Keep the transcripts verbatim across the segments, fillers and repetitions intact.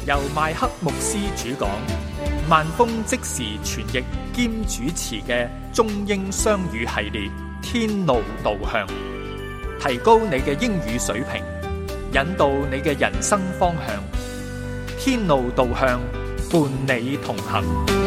由麥克牧師主講，萬峰即時傳譯兼主持嘅中英雙語系列天路導向，提高你嘅英語水平，引導你嘅人生方向。天路導向，伴你同行。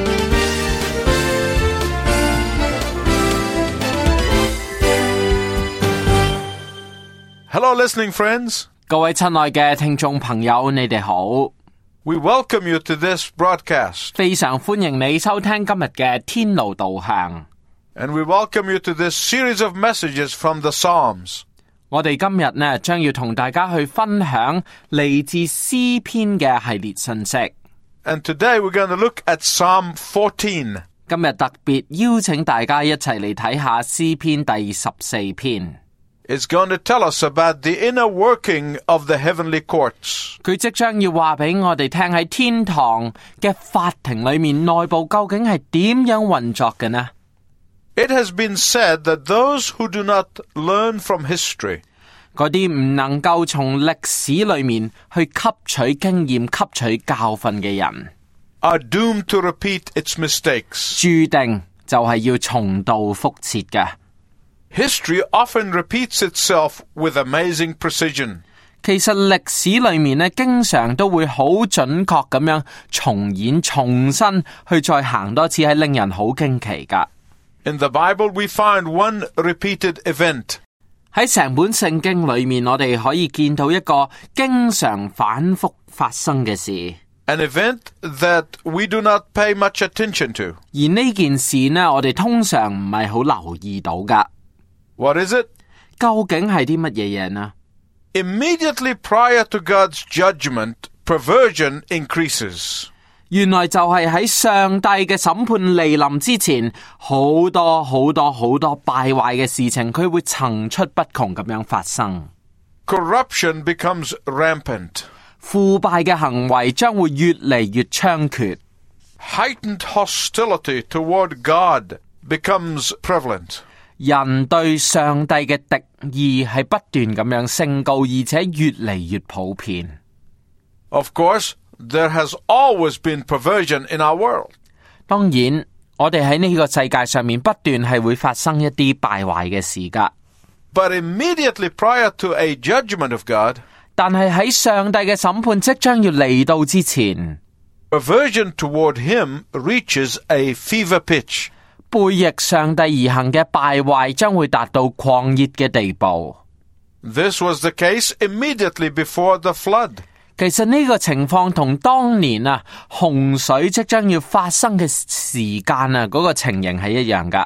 Hello, listening friends. 各位親愛嘅聽眾朋友，你哋好。 We welcome you to this broadcast. 非常歡迎你收聽今日嘅天路導向。 And we welcome you to this series of messages from the Psalms. 我哋今日呢，將要同大家去分享嚟自詩篇嘅系列信息。 And today we're going to look at Psalm fourteen. 今日特別邀請大家一齊嚟睇下詩篇第十四篇。 It's going to tell us about the inner working of the heavenly courts. 佢即將要話俾我哋聽喺天堂嘅法庭裏面內部究竟係點樣運作嘅呢？ It has been said that those who do not learn from history, 嗰啲唔能夠從歷史裏面去吸取經驗、吸取教訓嘅人， are doomed to repeat its mistakes. 注定就係要重蹈覆轍嘅。 History often repeats itself with amazing precision. 其實歷史裏面呢，經常都會好準確咁樣重演、重新去再行多次，係令人好驚奇噶。 In the Bible, we find one repeated event. 喺成本聖經裏面，我哋可以見到一個經常反覆發生嘅事。 An event that we do not pay much attention to. 而呢件事呢，我哋通常唔係好留意到噶。 What is it? 究竟係啲乜嘢嘢呢？ Immediately prior to God's judgment, perversion increases. 原來就係喺上帝嘅審判嚟臨之前，好多好多好多敗壞嘅事情，佢會層出不窮咁樣發生。 Corruption becomes rampant. 腐敗嘅行為將會越嚟越猖獗。 Heightened hostility toward God becomes prevalent. 人對上帝嘅敵意係不斷咁樣升高，而且越嚟越普遍。 Of course, there has always been perversion in our world. 當然，我哋喺呢個世界上面不斷係會發生一啲敗壞嘅事噶。 But immediately prior to a judgment of God, 但係喺上帝嘅審判即將要嚟到之前， perversion toward Him reaches a fever pitch. 背逆上帝而行嘅敗壞將會達到狂熱嘅地步。 This was the case immediately before the flood. 其實呢個情況同當年啊洪水即將要發生嘅時間啊嗰個情形係一樣噶。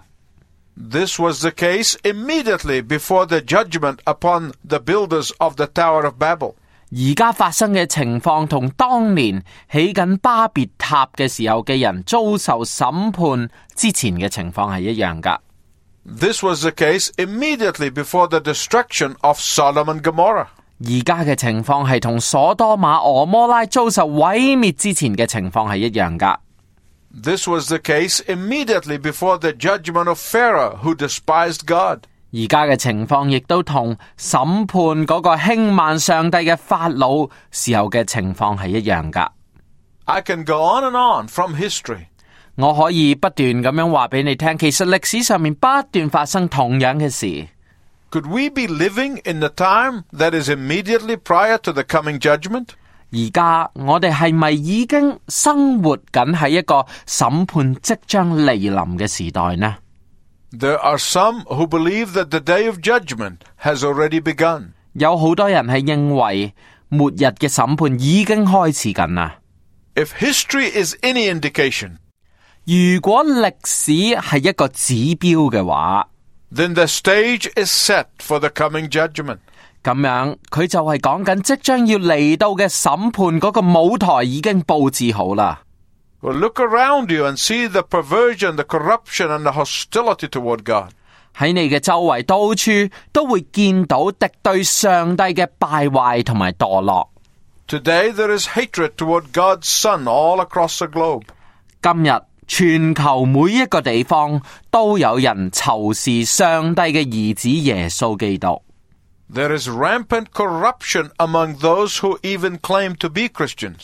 This was the case immediately before the judgment upon the builders of the Tower of Babel. 而家發生嘅情況同當年起緊巴別塔嘅時候嘅人遭受審判之前嘅情況係一樣噶。 This was the case immediately before the destruction of Sodom and Gomorrah. 而家嘅情況係同所多瑪俄摩拉遭受毀滅之前嘅情況係一樣噶。 This was the case immediately before the judgment of Pharaoh, who despised God. 而家嘅情況亦都同審判嗰個輕慢上帝嘅法老時候嘅情況係一樣噶。 I can go on and on from history. 我可以不斷咁樣話俾你聽，其實歷史上面不斷發生同樣嘅事。 Could we be living in the time that is immediately prior to the coming judgment? 而家我哋係咪已經生活緊喺一個審判即將嚟臨嘅時代呢？ There are some who believe that the day of judgment has already begun. 有好多人係認為末日嘅審判已經開始緊啦。 If history is any indication, 如果歷史係一個指標嘅話， then the stage is set for the coming judgment. 咁樣佢就係講緊即將要嚟到嘅審判嗰個舞台已經佈置好啦。 Well, look around you and see the perversion, the corruption, and the hostility toward God. 喺你嘅周圍到處都會見到敵對上帝嘅敗壞同埋墮落。 Today there is hatred toward God's Son all across the globe. 今日全球每一個地方都有人仇視上帝嘅兒子耶穌基督。 There is rampant corruption among those who even claim to be Christians.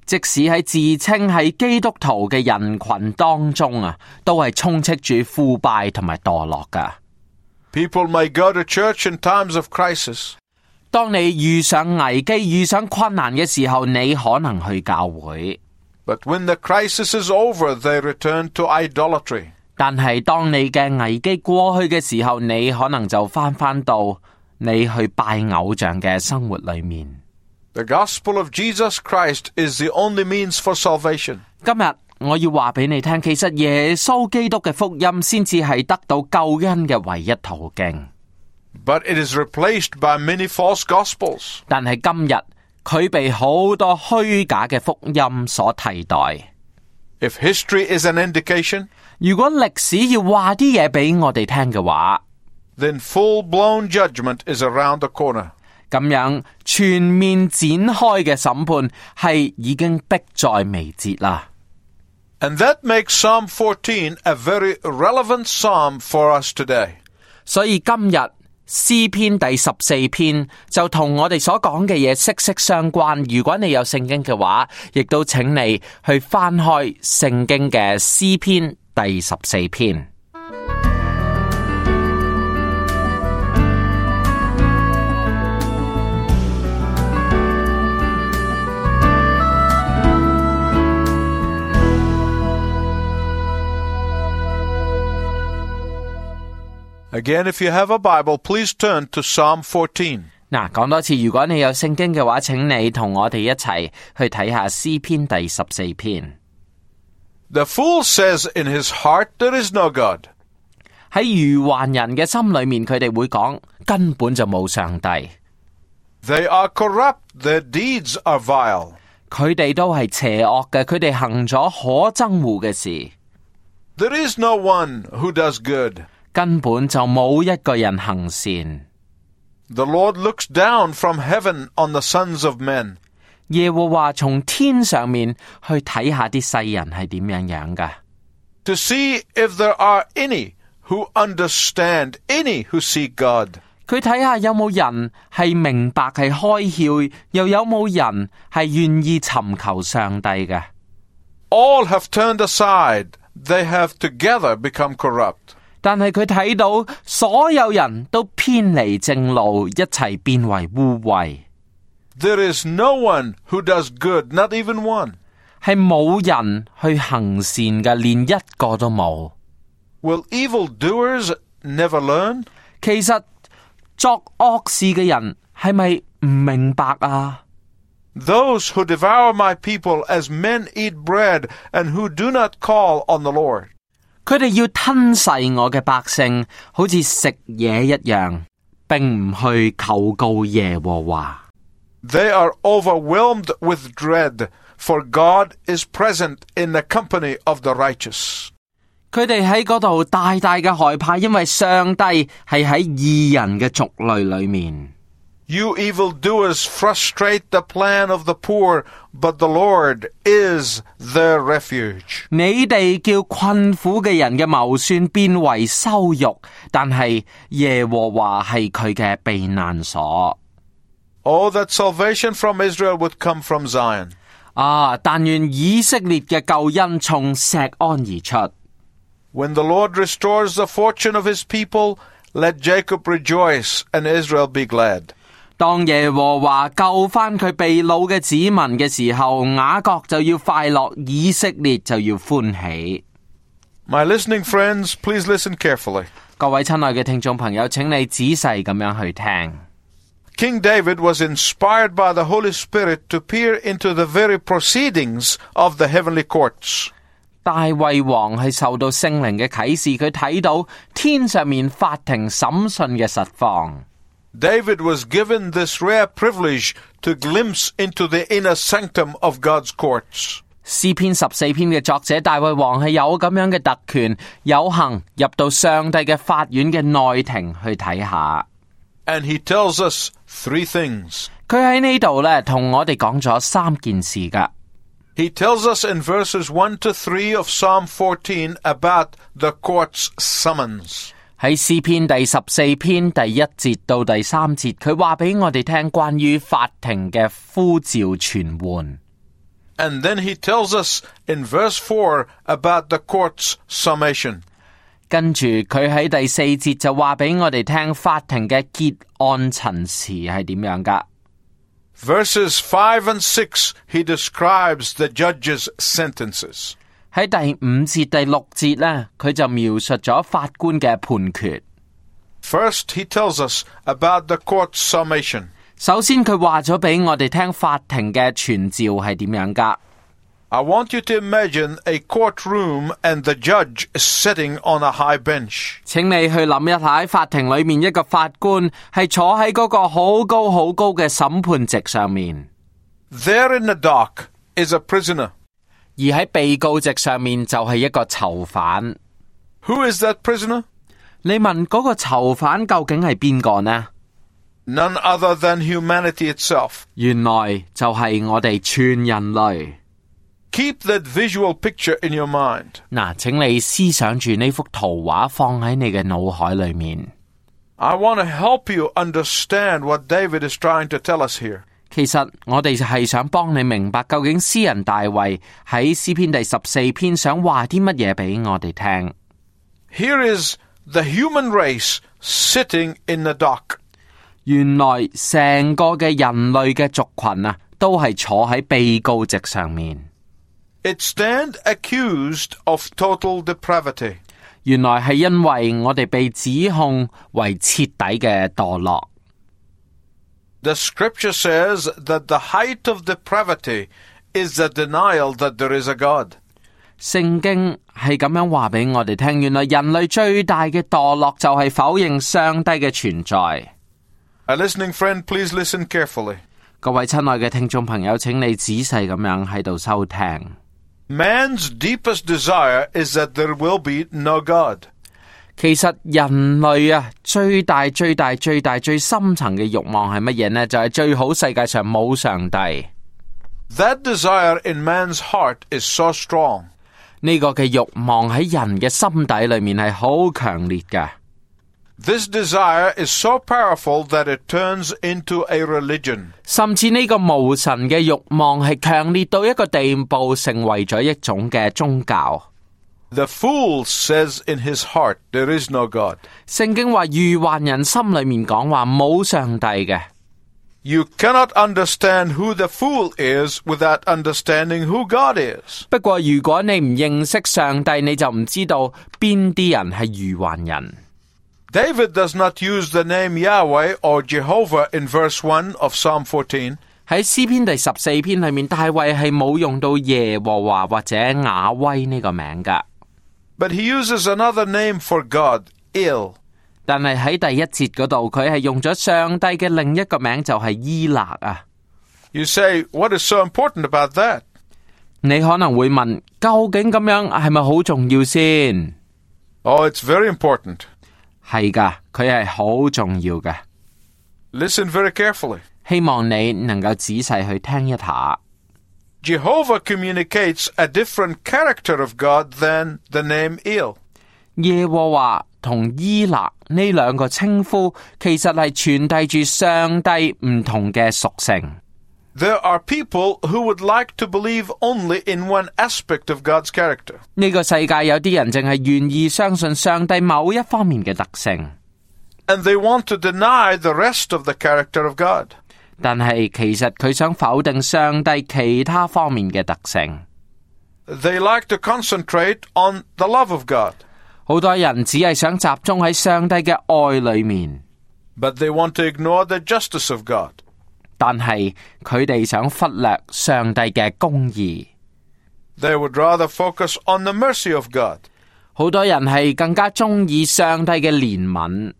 即使喺自稱係基督徒嘅人群當中啊，都係充斥住腐敗同埋墮落噶。 People may go to church in times of crisis. 當你遇上危機、遇上困難嘅時候，你可能去教會。 But when the crisis is over, they return to idolatry. 但係當你嘅危機過去嘅時候，你可能就返返到你去拜偶像嘅生活裏面。 The gospel of Jesus Christ is the only means for salvation. 今日我要話俾你聽，其實耶穌基督嘅福音先至係得到救恩嘅唯一途徑。 But it is replaced by many false gospels. 但係今日佢被好多虛假嘅福音所替代。 If history is an indication, 如果歷史要話啲嘢俾我哋聽嘅話， then full-blown judgment is around the corner. 咁樣全面展開嘅審判係已經迫在眉睫啦。 And that makes Psalm fourteen a very relevant psalm for us today. 所以今日詩篇第十四篇就同我哋所講嘅嘢息息相關。如果你有聖經嘅話，亦都請你去翻開聖經嘅詩篇第十四篇。 Again, if you have a Bible, please turn to Psalm fourteen. 嗱，講多次，如果你有聖經嘅話，請你同我哋一齊去睇下詩篇第十四篇。 The fool says in his heart, there is no God. 喺愚頑人嘅心裏面，佢哋會講根本就冇上帝。 They are corrupt, their deeds are vile. 佢哋都係邪惡嘅，佢哋行咗可憎惡嘅事。 There is no one who does good. 根本就冇一個人行善。 The Lord looks down from heaven on the sons of men. 耶和華從天上面去睇下啲世人係點樣樣噶。 To see if there are any who understand, any who seek God. 佢睇下有冇人係明白係開竅，又有冇人係願意尋求上帝嘅。 All have turned aside. They have together become corrupt. 但係佢睇到所有人都偏離正路，一齊變為污穢。 There is no one who does good, not even one. 係冇人去行善嘅，連一個都冇。 Will evildoers never learn? 其實作惡事嘅人係咪唔明白啊？ Those who devour my people as men eat bread and who do not call on the Lord. 佢哋要吞噬我嘅百姓，好似食嘢一樣，並唔去求告耶和華。 They are overwhelmed with dread, for God is present in the company of the righteous. 佢哋喺嗰度大大嘅害怕，因為上帝係喺義人嘅族類裏面。 You evildoers frustrate the plan of the poor, but the Lord is their refuge. 你哋叫困苦嘅人嘅謀算變為羞辱，但係耶和華係佢嘅避難所。 Oh, that salvation from Israel would come from Zion. 啊！但願以色列嘅救恩從錫安而出。 When the Lord restores the fortune of his people, let Jacob rejoice and Israel be glad. 當耶和華救翻佢被擄嘅子民嘅時候，雅各就要快樂，以色列就要歡喜。 My listening friends, please listen carefully. 各位親愛嘅聽眾朋友，請你仔細咁樣去聽。 King David was inspired by the Holy Spirit to peer into the very proceedings of the heavenly courts. 大衛王係受到聖靈嘅啟示，佢睇到天上面法庭審訊嘅實況。 David was given this rare privilege to glimpse into the inner sanctum of God's courts. 詩篇十四篇嘅作者大衛王係有咁樣嘅特權，有幸入到上帝嘅法院嘅內庭去睇下。 And he tells us three things. 佢喺呢度咧，同我哋講咗三件事噶。 He tells us in verses one to three of Psalm fourteen about the court's summons. 喺詩篇第十四篇第一節到第三節，佢話俾我哋聽關於法庭嘅呼召傳喚。 And then he tells us in verse four about the court's summation. 跟住佢喺第四節就話俾我哋聽法庭嘅結案陳詞係點樣㗎。 Verses five and six, he describes the judge's sentences. 喺第五節、第六節呢，佢就描述咗法官嘅判決。 First, he tells us about the court's summation. 首先，佢話咗俾我哋聽法庭嘅傳召係點樣㗎。 I want you to imagine a courtroom and the judge is sitting on a high bench. 請你去諗一下喺法庭裏面一個法官係坐喺嗰個好高好高嘅審判席上面。 There in the dock is a prisoner. 而喺被告席上面就係一個囚犯。 Who is that prisoner? 你問嗰個囚犯究竟係邊個呢？ None other than humanity itself. 原來就係我哋全人類。 Keep that visual picture in your mind. 嗱，請你思想住呢幅圖畫放喺你嘅腦海裏面。 I want to help you understand what David is trying to tell us here. 其實我哋係想幫你明白究竟詩人大衛喺詩篇第十四篇想話啲乜嘢俾我哋聽。 Here is the human race sitting in the dock. 原來成個嘅人類嘅族群啊，都係坐喺被告席上面。 It stand accused of total depravity. 原來係因為我哋被指控為徹底嘅墮落。 The scripture says that the height of depravity is the denial that there is a God. 聖經係咁樣話俾我哋聽，原來人類最大嘅墮落就係否認上帝嘅存在。 A listening friend, please listen carefully. 各位親愛嘅聽眾朋友，請你仔細咁樣喺度收聽。 Man's deepest desire is that there will be no God. 其實人類啊，最大、最大、最大、最深層嘅慾望係乜嘢呢？就係最好世界上冇上帝。 That desire in man's heart is so strong. 呢個嘅慾望喺人嘅心底裏面係好強烈嘅。 This desire is so powerful that it turns into a religion. 甚至呢個無神嘅慾望係強烈到一個地步，成為咗一種嘅宗教。 The fool says in his heart, there is no God. 聖經話愚頑人心裏面講話冇上帝嘅。 You cannot understand who the fool is without understanding who God is. 不過如果你唔認識上帝，你就唔知道邊啲人係愚頑人。 David does not use the name Yahweh or Jehovah in verse one of Psalm fourteen. 喺詩篇第十四篇裏面，大衛係冇用到耶和華或者雅威呢個名噶。 But he uses another name for God, Il. 但係喺第一節嗰度，佢係用咗上帝嘅另一個名，就係伊勒啊。 You say, what is so important about that? 你可能會問，究竟咁樣係咪好重要先？ Oh, it's very important. 係噶，佢係好重要嘅。 Listen very carefully. 希望你能夠仔細去聽一下。 Jehovah communicates a different character of God than the name Il. 耶和華同伊勒呢兩個稱呼，其實係傳遞住上帝唔同嘅屬性。 There are people who would like to believe only in one aspect of God's character. 呢個世界有啲人淨係願意相信上帝某一方面嘅特性， And they want to deny the rest of the character of God. 但係其實佢想否定上帝其他方面嘅特性。 They like to concentrate on the love of God. 好多人只係想集中喺上帝嘅愛裏面， But they want to ignore the justice of God. 但係佢哋想忽略上帝嘅公義。 They would rather focus on the mercy of God. 好多人係更加中意上帝嘅憐憫，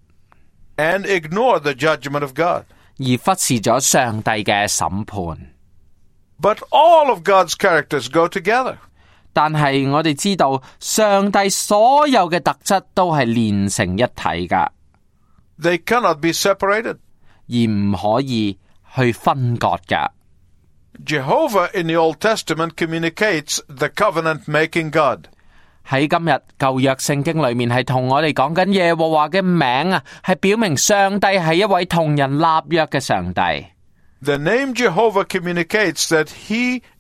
And ignore the judgment of God. 而忽視咗上帝嘅審判。 But all of God's characters go together. 但係我哋知道，上帝所有嘅特質都係連成一體噶， They cannot be separated. 而唔可以去分割噶。 Jehovah in the Old Testament communicates the covenant-making God. 喺今日舊約聖經裏面係同我哋講緊耶和華嘅名啊，係表明上帝係一位同人立約嘅上帝。 The name Jehovah communicates that he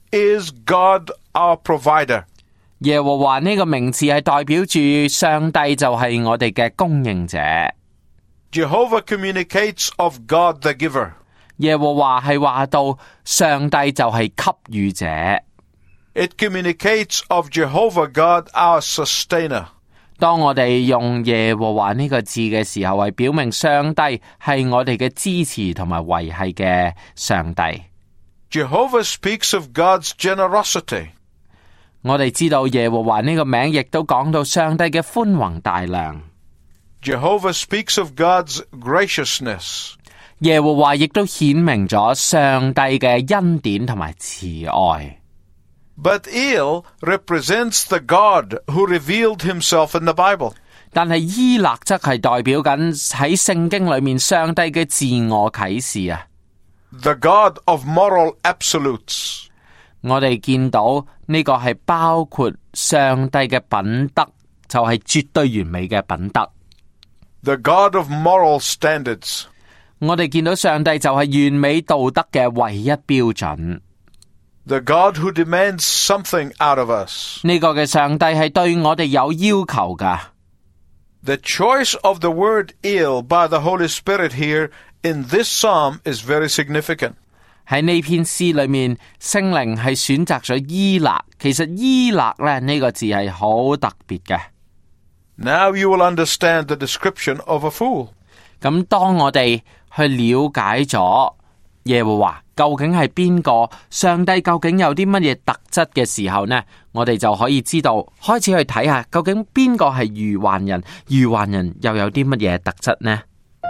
is God our provider. 耶和華呢個名字係代表住上帝就係我哋嘅供應者。 Jehovah communicates of God the giver. 耶和華係話到上帝就係給予者。 It communicates of Jehovah God our sustainer. 當我哋用耶和華呢個字嘅時候，係表明上帝係我哋嘅支持同埋維繫嘅上帝。 Jehovah speaks of God's generosity. 我哋知道耶和華呢個名亦都講到上帝嘅寬宏大量。 Jehovah speaks of God's graciousness. 耶和華亦都顯明咗上帝嘅恩典同埋慈愛。 But El represents the God who revealed himself in the Bible. 但係伊勒則係代表緊喺聖經裏面上帝嘅自我啟示啊。 The God of moral absolutes. 我哋見到呢個係包括上帝嘅品德，就係絕對完美嘅品德。 The God of moral standards. 我哋見到上帝就係完美道德嘅唯一標準。 The God who demands something out of us. 呢個嘅上帝係對我哋有要求噶。 The choice of the word El by the Holy Spirit here in this psalm is very significant. 喺呢篇詩裏面，聖靈係選擇咗伊勒。其實伊勒咧呢個字係好特別嘅。 Now you will understand the description of a fool. 咁當我哋去了解咗耶和華究竟係邊個，上帝究竟有啲乜嘢特質嘅時候呢，我哋就可以知道，開始去睇下究竟邊個係愚頑人，愚頑人又有啲乜嘢特質呢？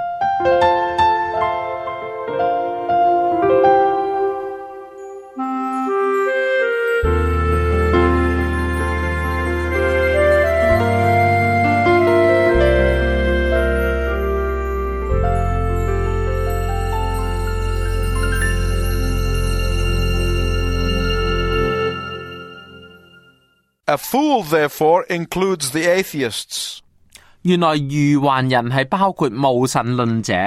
A fool, therefore, includes the atheists. 原來愚頑人係包括無神論者。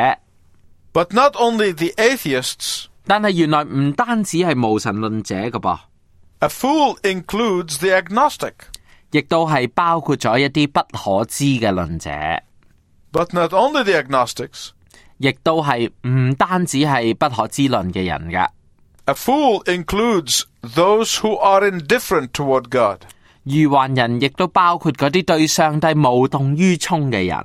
But not only the atheists. 但係原來唔單止係無神論者㗎噃。 A fool includes the agnostic. 亦都係包括咗一啲不可知嘅論者。 But not only the agnostics. 亦都係唔單止係不可知論嘅人㗎。 A fool includes those who are indifferent toward God. 愚頑人亦都包括嗰啲對上帝無動於衷嘅人。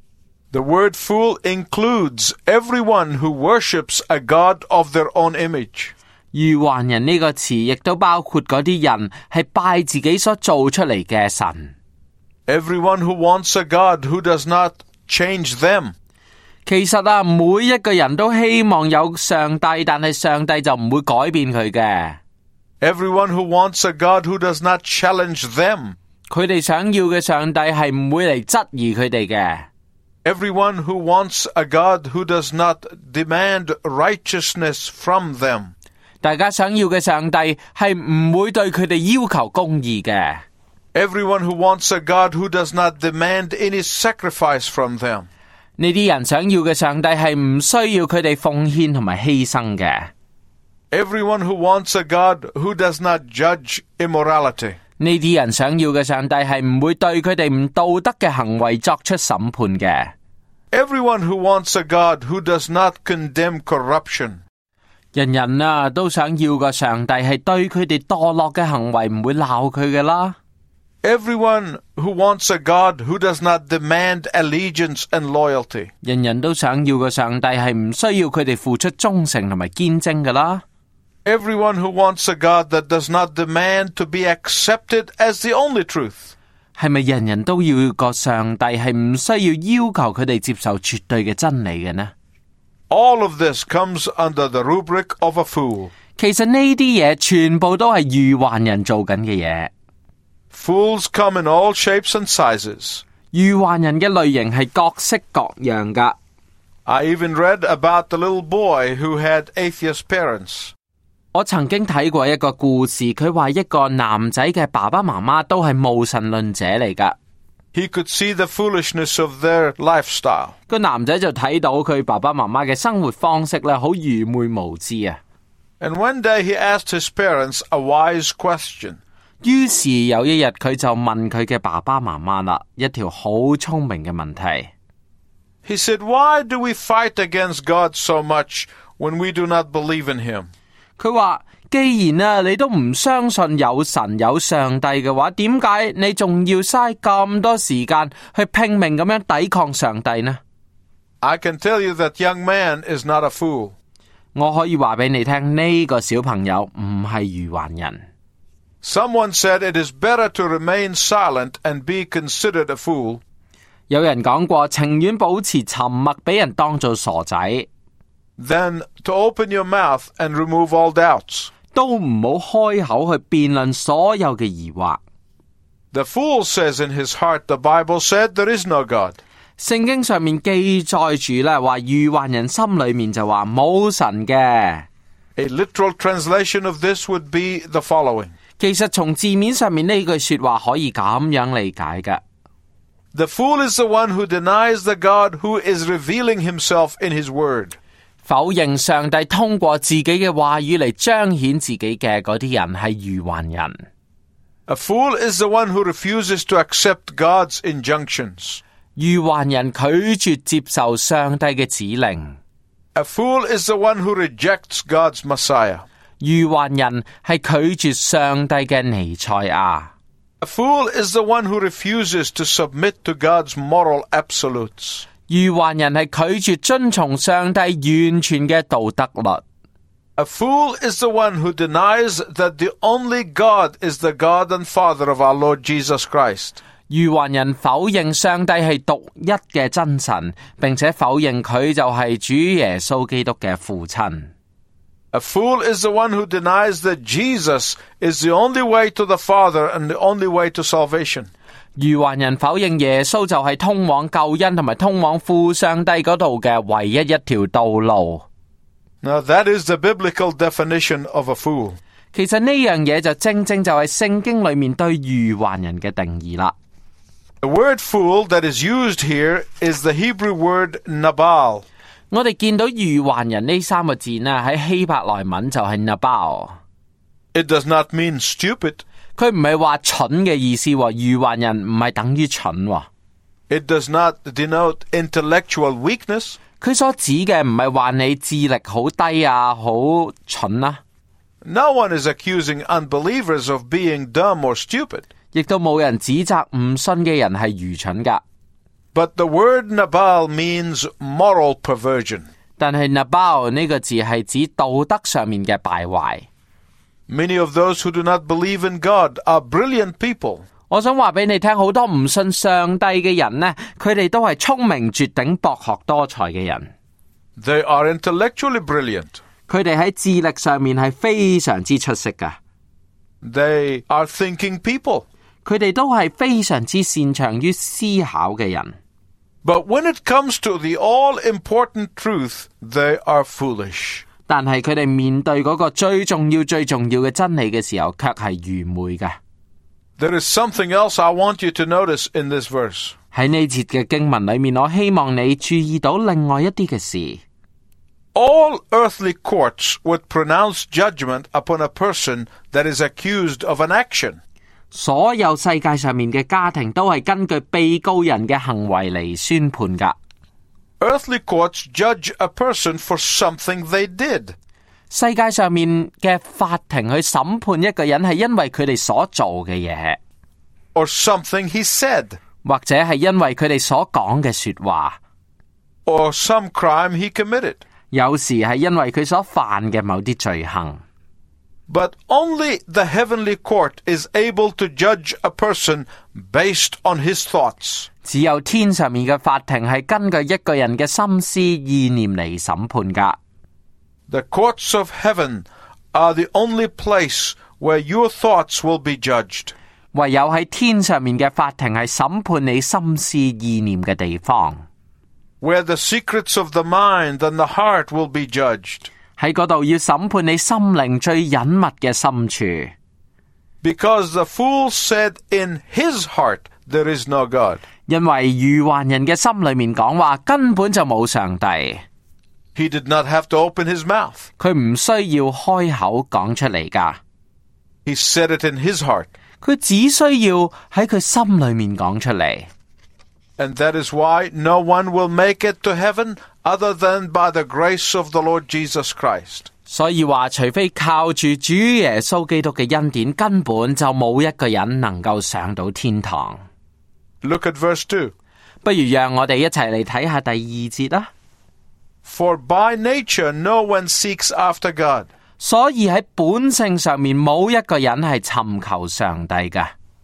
The word fool includes everyone who worships a God of their own image. 愚頑人呢個詞亦都包括嗰啲人係拜自己所做出嚟嘅神。 Everyone who wants a God who does not change them. 其實啊，每一個人都希望有上帝，但係上帝就唔會改變佢嘅。 Everyone who wants a God who does not challenge them. 佢哋想要嘅上帝係唔會嚟質疑佢哋嘅。 Everyone who wants a God who does not demand righteousness from them. 大家想要嘅上帝係唔會對佢哋要求公義嘅。 Everyone who wants a God who does not demand any sacrifice from them. 呢啲人想要嘅上帝係唔需要佢哋奉獻同埋犧牲嘅。 Everyone who wants a God who does not judge immorality. 呢啲人想要嘅上帝係唔會對佢哋唔道德嘅行為作出審判嘅。 Everyone who wants a God who does not condemn corruption. 人人啊都想要個上帝係對佢哋墮落嘅行為唔會鬧佢嘅啦。 Everyone who wants a God who does not demand allegiance and loyalty. 人人都想要個上帝係唔需要佢哋付出忠誠同埋堅貞嘅啦。 Everyone who wants a God that does not demand to be accepted as the only truth. 係咪人人都要個上帝係唔需要要求佢哋接受絕對嘅真理嘅呢？ All of this comes under the rubric of a fool. 其實呢啲嘢全部都係愚頑人做緊嘅嘢。 Fools come in all shapes and sizes. 愚頑人嘅類型係各式各樣噶。 I even read about the little boy who had atheist parents. 我曾經睇過一個故事，佢話一個男仔嘅爸爸媽媽都係無神論者嚟噶。 He could see the foolishness of their lifestyle. 個男仔就睇到佢爸爸媽媽嘅生活方式咧，好愚昧無知啊。 And one day he asked his parents a wise question. 於是有一日佢就問佢嘅爸爸媽媽啦，一條好聰明嘅問題。 He said, "Why do we fight against God so much when we do not believe in him?" 佢話：既然啊你都唔相信有神有上帝嘅話，點解你仲要嘥咁多時間去拼命咁樣抵抗上帝呢？ I can tell you that young man is not a fool. 我可以話俾你聽，呢個小朋友唔係愚頑人。 Someone said it is better to remain silent and be considered a fool. 有人講過，情願保持沉默，俾人當做傻仔， than to open your mouth and remove all doubts. 都唔好開口去辯論所有嘅疑惑。 The fool says in his heart, the Bible said, there is no God. 聖經上面記載住咧，話愚頑人心裏面就話冇神嘅。 A literal translation of this would be the following. 其實從字面上面呢句說話可以咁樣理解嘅。 The fool is the one who denies the God who is revealing himself in his word. 否認上帝通過自己嘅話語嚟彰顯自己嘅嗰啲人係愚頑人。 A fool is the one who refuses to accept God's injunctions. 愚頑人拒絕接受上帝嘅指令。 A fool is the one who rejects God's Messiah. 愚頑人係拒絕上帝嘅彌賽亞。 A fool is the one who refuses to submit to God's moral absolutes. 愚頑人係拒絕遵從上帝完全嘅道德律。 A fool is the one who denies that the only God is the God and Father of our Lord Jesus Christ. 愚頑人否認上帝係獨一嘅真神，並且否認佢就係主耶穌基督嘅父親。 A fool is the one who denies that Jesus is the only way to the Father and the only way to salvation. 愚頑人否認耶穌就係通往救恩同埋通往父上帝嗰度嘅唯一一條道路。 Now that is the biblical definition of a fool. 其實呢樣嘢就正正就係聖經裏面對愚頑人嘅定義啦。 The word fool that is used here is the Hebrew word nabal. 我哋見到愚頑人呢三個字呢，喺希伯來文就係 nabal。 It does not mean stupid. 佢唔係話蠢嘅意思，愚頑人唔係等於蠢。 It does not denote intellectual weakness. 佢所指嘅唔係話你智力好低啊，好蠢啊。 No one is accusing unbelievers of being dumb or stupid. 亦都冇人指責唔信嘅人係愚蠢噶。 But the word nabal means moral perversion. 但係 nabal 呢個字係指道德上面嘅敗壞。 Many of those who do not believe in God are brilliant people. 我想話俾你聽，好多唔信上帝嘅人呢，佢哋都係聰明絕頂、博學多才嘅人。 They are intellectually brilliant. 佢哋喺智力上面係非常之出色噶。 They are thinking people. 佢哋都係非常之擅長於思考嘅人。 But when it comes to the all-important truth, they are foolish. 但係佢哋面對嗰個最重要、最重要嘅真理嘅時候，卻係愚昧嘅。 There is something else I want you to notice in this verse. 喺呢節嘅經文裏面，我希望你注意到另外一啲嘅事。 All earthly courts would pronounce judgment upon a person that is accused of an action. 所有世界上面嘅家庭都係根據被告人嘅行為嚟宣判噶。 Earthly courts judge a person for something they did. 世界上面嘅法庭去審判一個人係因為佢哋所做嘅嘢， or something he said, 或者係因為佢哋所講嘅說話， or some crime he committed. 有時係因為佢所犯嘅某啲罪行。 But only the heavenly court is able to judge a person based on his thoughts. 只有天上面嘅法庭係根據一個人嘅心思意念嚟審判噶。 The courts of heaven are the only place where your thoughts will be judged. 唯有喺天上面嘅法庭係審判你心思意念嘅地方。 Where the secrets of the mind and the heart will be judged. 喺嗰度要審判你心靈最隱密嘅深處。 Because the fool said in his heart there is no God. 因為愚頑人嘅心裏面講話根本就冇上帝。 He did not have to open his mouth. 佢唔需要開口講出嚟㗎， He said it in his heart. 佢只需要喺佢心裏面講出嚟。 And that is why no one will make it to heaven other than by the grace of the Lord Jesus Christ. 所以話，除非靠住主耶穌基督嘅恩典，根本就冇一個人能夠上到天堂。 Look at verse two. 不如讓我哋一齊嚟睇下第二節啦。 For by nature no one seeks after God. 所以喺本性上面冇一個人係尋求上帝嘅。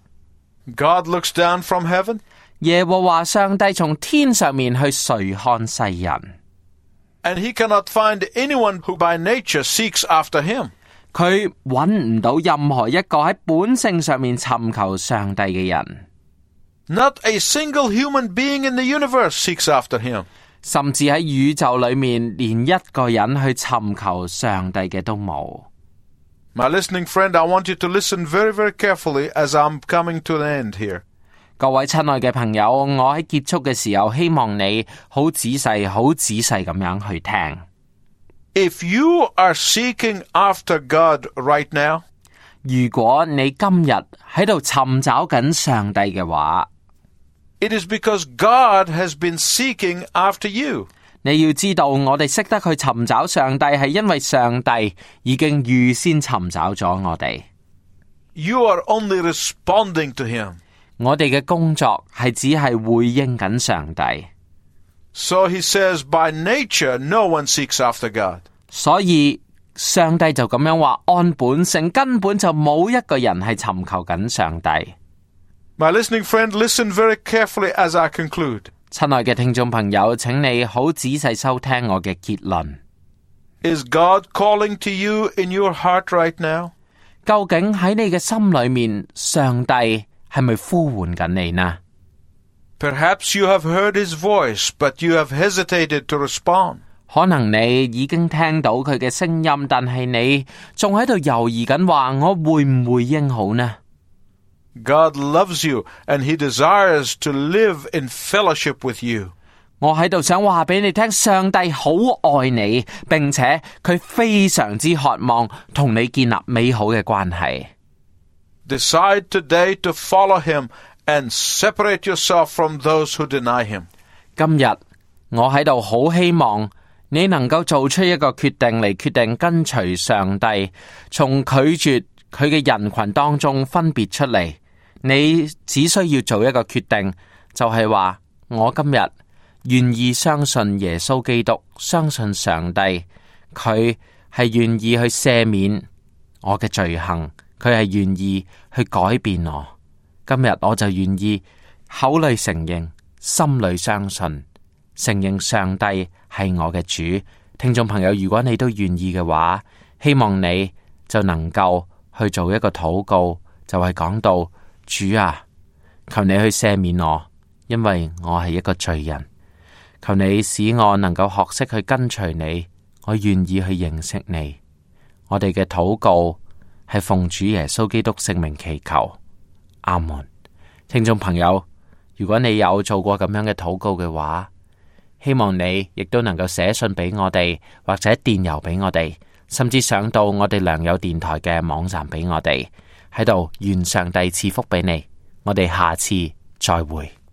God looks down from heaven. 耶和華上帝從天上面去垂看世人， And he cannot find anyone who by nature seeks after him. 佢揾唔到任何一個喺本性上面尋求上帝嘅人， Not a single human being in the universe seeks after him. 甚至喺宇宙裏面連一個人去尋求上帝嘅都冇。 My listening friend, I want you to listen very, very carefully as I'm coming to the end here. 各位親愛嘅朋友，我喺結束嘅時候，希望你好仔細、好仔細咁樣去聽。 If you are seeking after God right now, 如果你今日喺度尋找緊上帝嘅話， it is because God has been seeking after you. 你要知道，我哋識得去尋找上帝，係因為上帝已經預先尋找咗我哋。 You are only responding to him. 我哋嘅工作係只係回應緊上帝。 So he says, by nature, no one seeks after God. 所以上帝就咁樣話，按本性根本就冇一個人係尋求緊上帝。 My listening friend, listen very carefully as I conclude. 親愛嘅聽眾朋友，請你好仔細收聽我嘅結論。 Is God calling to you in your heart right now? 究竟喺你嘅心裏面，上帝係咪呼喚緊你呢？ Perhaps you have heard his voice, but you have hesitated to respond. 可能你已經聽到佢嘅聲音，但係你仲喺度猶豫緊，話我會唔回應好呢？ God loves you, and he desires to live in fellowship with you. 我喺度想話俾你聽，上帝好愛你，並且佢非常之渴望同你建立美好嘅關係。 Decide today to follow him and separate yourself from those who deny him. 今日我喺度好希望你能夠做出一個決定嚟，決定跟隨上帝，從拒絕佢嘅人群當中分別出嚟。你只需要做一個決定，就係話我今日願意相信耶穌基督，相信上帝，佢係願意去赦免我嘅罪行，佢係願意去改變我。今日我就願意口裏承認，心裏相信，承認上帝係我嘅主。聽眾朋友，如果你都願意嘅話，希望你就能夠去做一個禱告，就係講到主啊，求你去赦免我，因為我係一個罪人。求你使我能夠學識去跟隨你，我願意去認識你。我哋嘅禱告係奉主耶穌基督聖名祈求，阿門。聽眾朋友，如果你有做過咁樣嘅禱告嘅話，希望你亦都能夠寫信俾我哋，或者電郵俾我哋，甚至上到我哋良友電台嘅網站俾我哋，喺度願上帝賜福俾你。我哋下次再會。